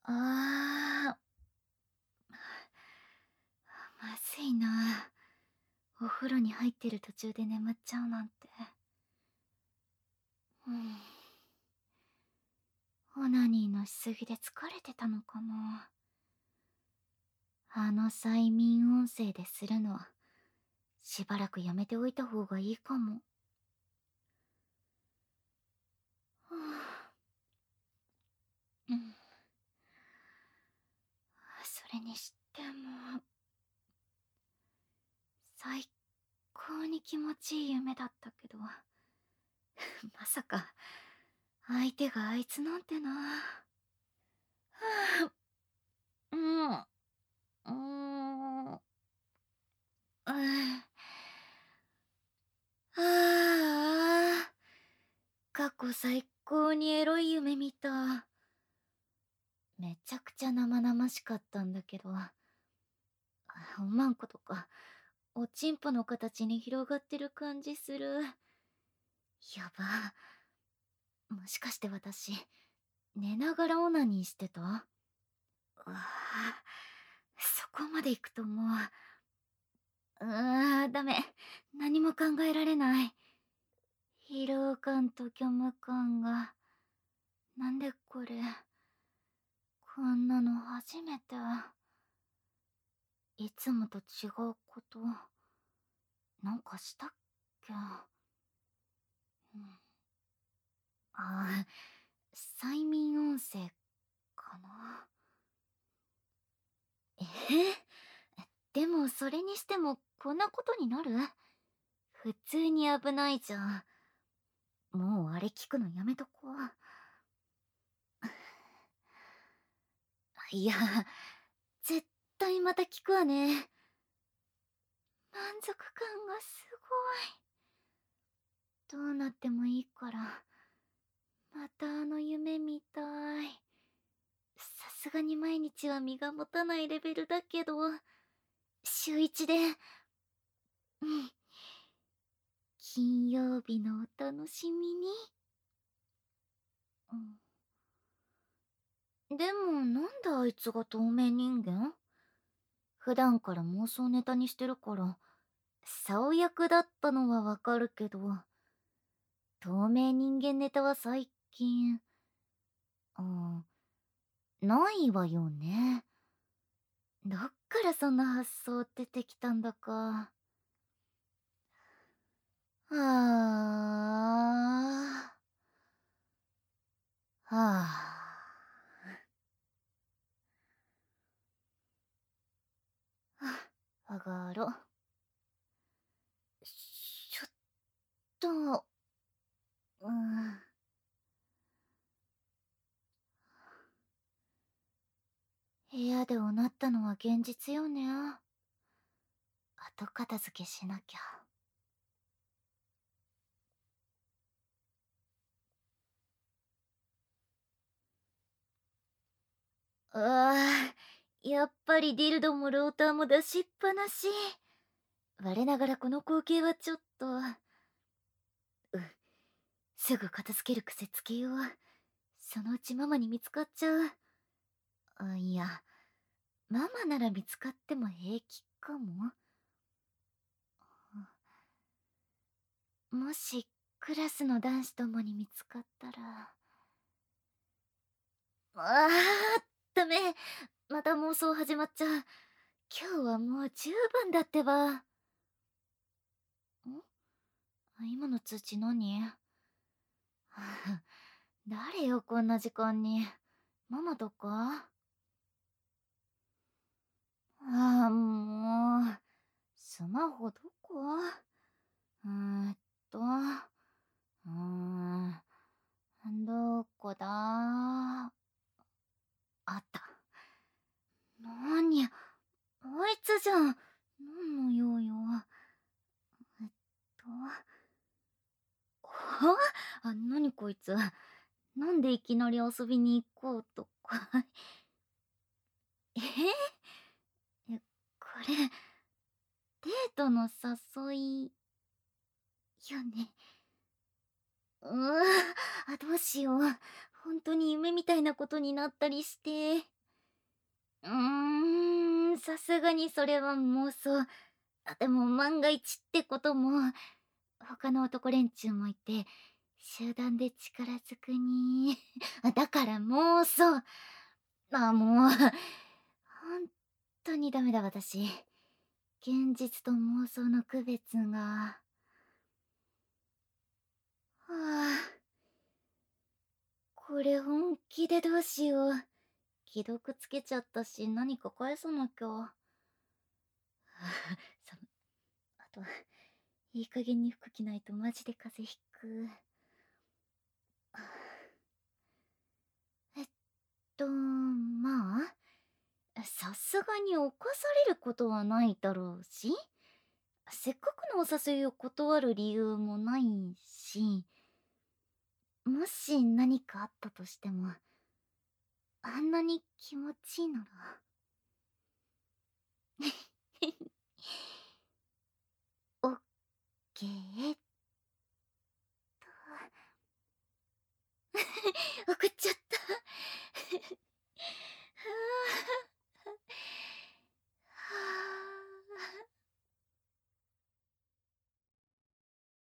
あまずいな。お風呂に入ってる途中で眠っちゃうなんて。うん。オナニーのしすぎで疲れてたのかな。あの催眠音声でするのは、しばらくやめておいた方がいいかも。はあ、うん。それにしても、最高に気持ちいい夢だったけど、まさか、相手があいつなんてな。はあ、うん、うん、ああ、過去最高にエロい夢見た。めちゃくちゃ生々しかったんだけど、おまんことか、おちんぽの形に広がってる感じする。やば。もしかして私、寝ながらオナニーしてた？うわあ、そこまで行くともダメ。何も考えられない。疲労感と虚無感が。なんでこれ。こんなの初めて。いつもと違うこと、なんかしたっけ？うん、ああ、催眠音声かな。えでもそれにしてもこんなことになる？普通に危ないじゃん。もうあれ聞くのやめとこう。いや、絶対また聞くわね。満足感がすごい。どうなってもいいから、またあの夢見たい。さすがに毎日は身が持たないレベルだけど、週一で、うん、金曜日のお楽しみに。でもなんであいつが透明人間？普段から妄想ネタにしてるから、竿役だったのはわかるけど、透明人間ネタは最近、うん、ないわよね。どっからそんな発想出てきたんだか。あはあ、上がろ。ちょっと、うん。部屋でおなったのは現実よね。後片付けしなきゃ。あやっぱりディルドもローターも出しっぱなし。我ながらこの光景はちょっと、すぐ片付ける癖つけよう。そのうちママに見つかっちゃう。いや、ママなら見つかっても平気かも。もし、クラスの男子ともに見つかったら。あダメ。また妄想始まっちゃう。今日はもう十分だってば。今の通知何？誰よ、こんな時間に。ママとか？もう。スマホどこ？うーんと、うーん、どこだ？あった。なに、あいつじゃん。なんの用よ。えっと、なにこいつ。なんでいきなり遊びに行こうとか。えこれ、デートの誘い、よね。どうしよう。本当に夢みたいなことになったりして。 さすがにそれは妄想。でも万が一ってことも、他の男連中もいて、集団で力ずくに。だから妄想。もう、ほんとにダメだ私。現実と妄想の区別が。はあ、これ本気でどうしよう。既読つけちゃったし、何か返さなきゃ。寒あと、いい加減に服着ないとマジで風邪ひく。えっまあ、さすがに犯されることはないだろうし、せっかくのお誘いを断る理由もないし、もし何かあったとしても、あんなに気持ちいいなら。